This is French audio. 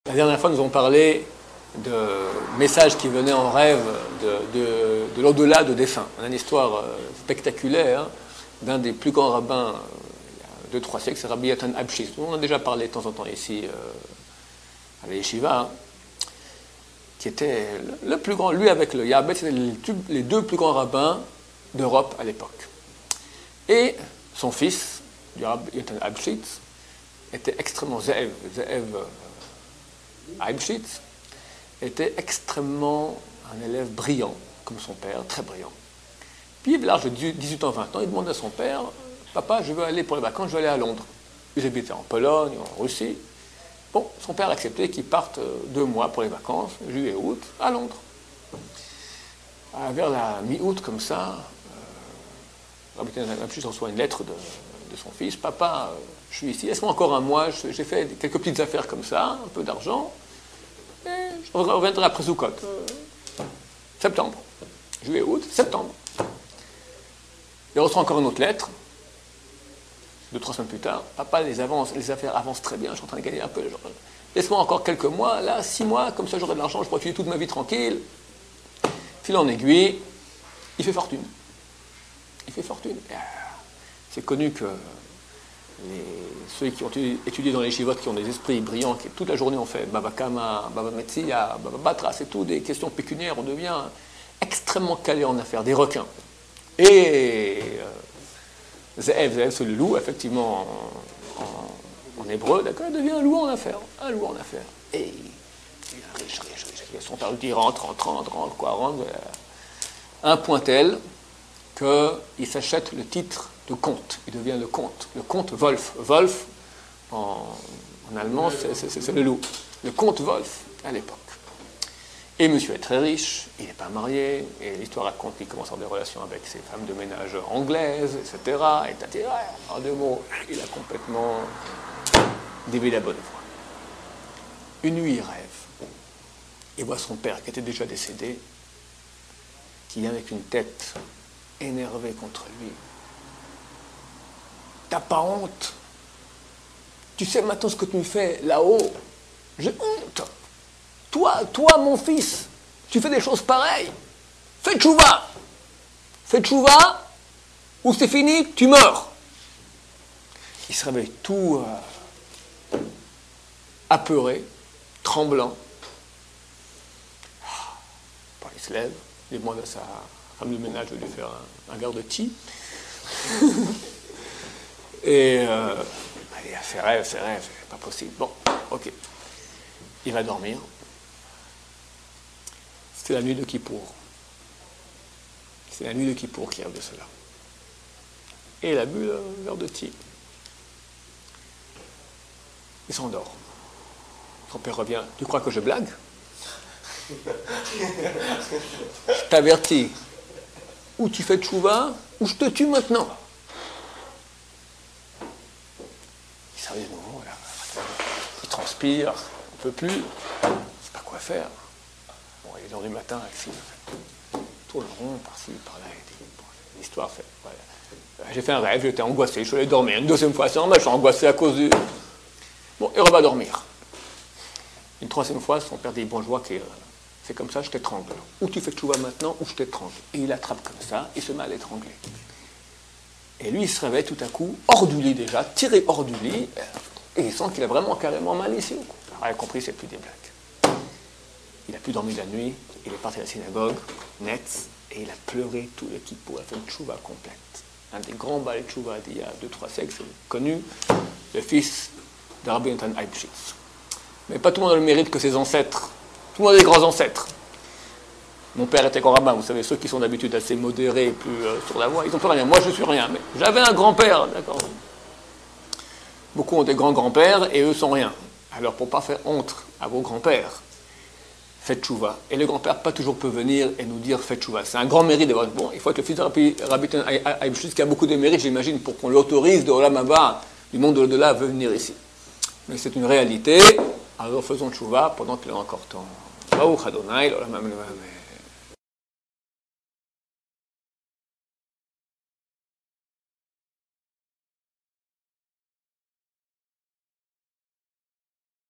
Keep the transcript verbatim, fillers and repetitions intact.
La dernière fois, nous avons parlé de messages qui venaient en rêve de, de, de l'au-delà de défunts. On a une histoire spectaculaire d'un des plus grands rabbins euh, il y a deux trois siècles, c'est Rabbi Yatan Abshis. On en a déjà parlé de temps en temps ici euh, à la Yeshiva, hein, qui était le plus grand, lui avec le Yabet, c'était les, les deux plus grands rabbins d'Europe à l'époque. Et son fils, du Rabbi Yatan Abshis, était extrêmement Ze'ev, Ze'ev euh, Abshis, était extrêmement un élève brillant, comme son père, très brillant. Puis, à l'âge de dix-huit ans, vingt ans, il demande à son père, « Papa, je veux aller pour les vacances, je veux aller à Londres. » Ils habitaient en Pologne, en Russie. Bon, son père a accepté qu'ils partent deux mois pour les vacances, juillet et août, à Londres. Vers la mi-août, comme ça, euh, Rabbi reçoit une lettre de, de son fils, « Papa, je suis ici, laisse-moi encore un mois, j'ai fait quelques petites affaires comme ça, un peu d'argent. » Et je reviendrai après Soukot. Euh, septembre. Juillet, août, septembre. Il reçoit encore une autre lettre. Deux, trois semaines plus tard. Papa, les, avances, les affaires avancent très bien. Je suis en train de gagner un peu. Laisse-moi encore quelques mois. Là, six mois. Comme ça, j'aurai de l'argent. Je pourrai vivre toute ma vie tranquille. Fil en aiguille. Il fait fortune. Il fait fortune. C'est connu que les, ceux qui ont étudié dans les chivotes, qui ont des esprits brillants, qui toute la journée ont fait Baba Kama, Baba Metzia, Baba Batra, c'est tout des questions pécuniaires, on devient extrêmement calé en affaires, des requins. Et euh, Ze'ev, Ze'ev c'est le loup, effectivement en, en, en hébreu, d'accord, il devient un loup en affaires, un loup en affaires. Et il est riche, riche, riche. Son père lui dit rentre, rentre, rentre, rentre, quoi, rentre. Un point tel qu'il s'achète le titre de comte, il devient le comte, le comte Wolf. Wolf, en, en allemand, c'est le loup. Le comte Wolf, à l'époque. Et monsieur est très riche, il n'est pas marié, et l'histoire raconte qu'il commence à avoir des relations avec ses femmes de ménage anglaises, et cetera. Et t'as dit, en deux mots, il a complètement dévié la bonne voie. Une nuit, il rêve. Il voit son père, qui était déjà décédé, qui vient avec une tête énervée contre lui. T'as pas honte? Tu sais maintenant ce que tu me fais là-haut? J'ai honte. Toi, toi, mon fils, tu fais des choses pareilles. Fais tchouva. Fais tchouva, ou c'est fini, tu meurs. Il se réveille tout euh, apeuré, tremblant. Bon, il se lève, il demande à sa femme de ménage de lui faire un, un garde de thé. Et euh, il a fait rêve, fait rêve, c'est pas possible. Bon, ok. Il va dormir. C'est la nuit de Kippour. C'est la nuit de Kippour qui rêve de cela. Et il a bu le verre de thé. Il s'endort. Son père revient. Tu crois que je blague? Je t'avertis. Ou tu fais tchouva, ou je te tue maintenant. Il s'arrive de nouveau, là. Il transpire, on ne peut plus. Il ne sait pas quoi faire. Bon, il est heures du matin, Axel. Tourne rond, par-ci, par-là. Bon, l'histoire fait. Voilà. J'ai fait un rêve, j'étais angoissé, je suis allé dormir. Une deuxième fois, c'est normal, je suis angoissé à cause du. Bon, il va dormir. Une troisième fois, son père dit, bon, je vois que c'est comme ça, je t'étrangle. Ou tu fais tchouva maintenant, ou je t'étrangle. Et il attrape comme ça, il se met à l'étrangler. Et lui, il se réveille tout à coup, hors du lit déjà, tiré hors du lit, et il sent qu'il a vraiment carrément mal ici. Alors, il a compris, c'est plus des blagues. Il n'a plus dormi la nuit, il est parti à la synagogue, net, et il a pleuré tout le kippour, il a fait une tchouva complète. Un des grands balais de tchouva d'il y a deux trois siècles, c'est connu, le fils de Rabbi Yonatan Eibschitz. Mais pas tout le monde a le mérite que ses ancêtres. Tout le monde a des grands ancêtres. Mon père était grand rabbin, vous savez, ceux qui sont d'habitude assez modérés, plus euh, sur la voie, ils n'ont pas rien. Moi, je ne suis rien, mais j'avais un grand-père, d'accord. Beaucoup ont des grands-grands-pères et eux sont rien. Alors, pour ne pas faire honte à vos grands-pères, faites tchouva. Et le grand-père, pas toujours peut venir et nous dire faites tchouva. C'est un grand mérite d'avoir. Bon, il faut être le fils de Rabbi Yonatan Eibschitz qui a beaucoup de mérite, j'imagine, pour qu'on l'autorise de Olam Haba, du monde de l'au-delà, à venir ici. Mais c'est une réalité. Alors faisons tchouva pendant qu'il est encore temps. Baruch Adonai, l'olam amen.